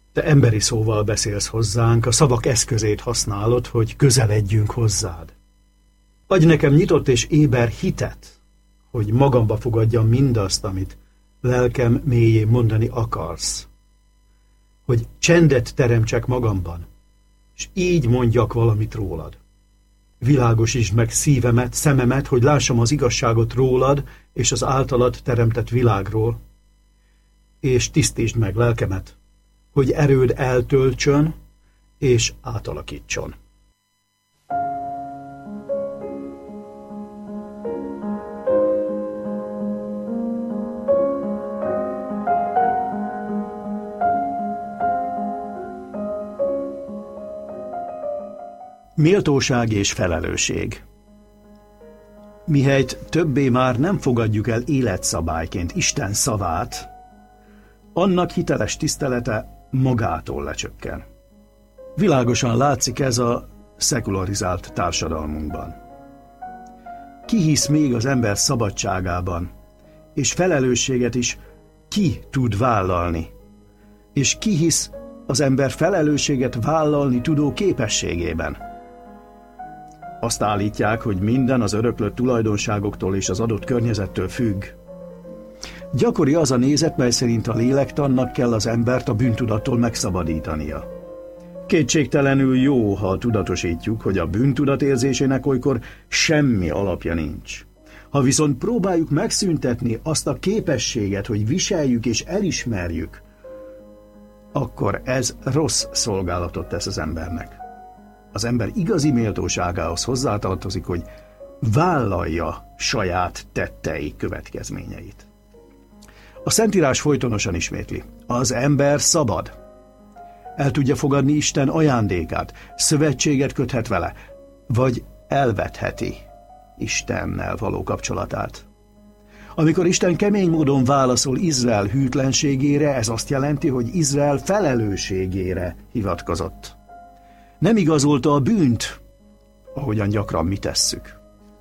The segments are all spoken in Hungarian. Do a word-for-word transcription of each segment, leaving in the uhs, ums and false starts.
Te emberi szóval beszélsz hozzánk, a szavak eszközét használod, hogy közeledjünk hozzád. Adj nekem nyitott és éber hitet, hogy magamba fogadjam mindazt, amit lelkem mélyén mondani akarsz. Hogy csendet teremtsek magamban, és így mondjak valamit rólad. Világosítsd meg szívemet, szememet, hogy lássam az igazságot rólad és az általad teremtett világról, és tisztítsd meg lelkemet, hogy erőd eltöltsön és átalakítson. Méltóság és felelősség. Mihelyt többé már nem fogadjuk el életszabályként Isten szavát, annak hiteles tisztelete magától lecsökken. Világosan látszik ez a szekularizált társadalmunkban. Ki hisz még az ember szabadságában, és felelősséget is ki tud vállalni, és ki hisz az ember felelősséget vállalni tudó képességében. Azt állítják, hogy minden az öröklött tulajdonságoktól és az adott környezettől függ. Gyakori az a nézet, mely szerint a lélektannak kell az embert a bűntudattól megszabadítania. Kétségtelenül jó, ha tudatosítjuk, hogy a bűntudat érzésének olykor semmi alapja nincs. Ha viszont próbáljuk megszüntetni azt a képességet, hogy viseljük és elismerjük, akkor ez rossz szolgálatot tesz az embernek. Az ember igazi méltóságához hozzátartozik, hogy vállalja saját tettei következményeit. A Szentírás folytonosan ismétli: az ember szabad. El tudja fogadni Isten ajándékát, szövetséget köthet vele, vagy elvetheti Istennel való kapcsolatát. Amikor Isten kemény módon válaszol Izrael hűtlenségére, ez azt jelenti, hogy Izrael felelősségére hivatkozott. Nem igazolta a bűnt, ahogyan gyakran mi tesszük.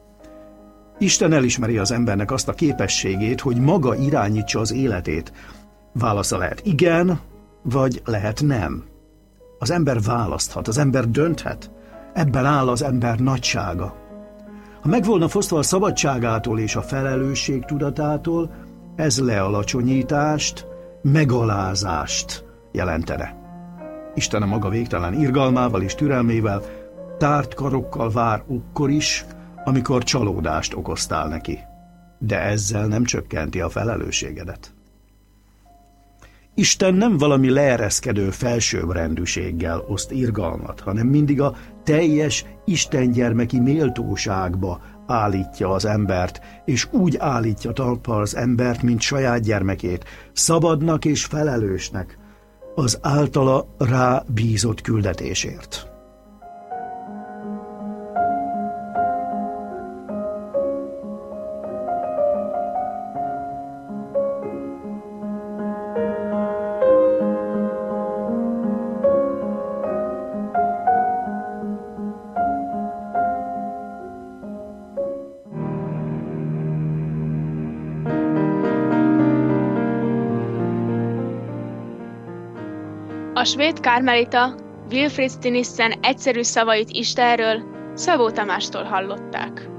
Isten elismeri az embernek azt a képességét, hogy maga irányítsa az életét. Válasza lehet igen, vagy lehet nem. Az ember választhat, az ember dönthet. Ebben áll az ember nagysága. Ha meg volna fosztva a szabadságától és a felelősség tudatától, ez lealacsonyítást, megalázást jelentene. Isten a maga végtelen irgalmával és türelmével tárt karokkal vár akkor is, amikor csalódást okoztál neki. De ezzel nem csökkenti a felelősségedet. Isten nem valami leereszkedő felsőbbrendűséggel oszt irgalmat, hanem mindig a teljes istengyermeki méltóságba állítja az embert, és úgy állítja talpra az embert, mint saját gyermekét, szabadnak és felelősnek az általa rá bízott küldetésért. A svéd kármelita Wilfrid Stinissen egyszerű szavait Istenről Szabó Tamástól hallották.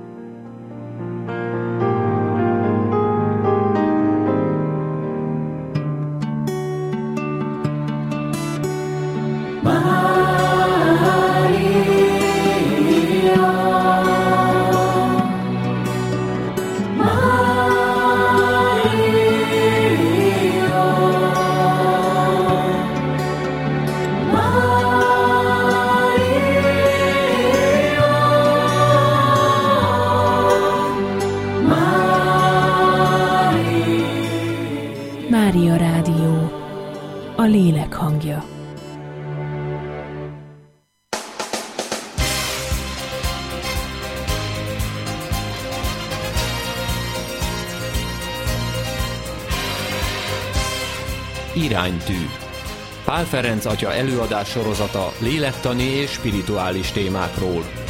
Mária Rádió, a lélek hangja. Iránytű. Pál Ferenc atya előadás sorozata lélektani és spirituális témákról.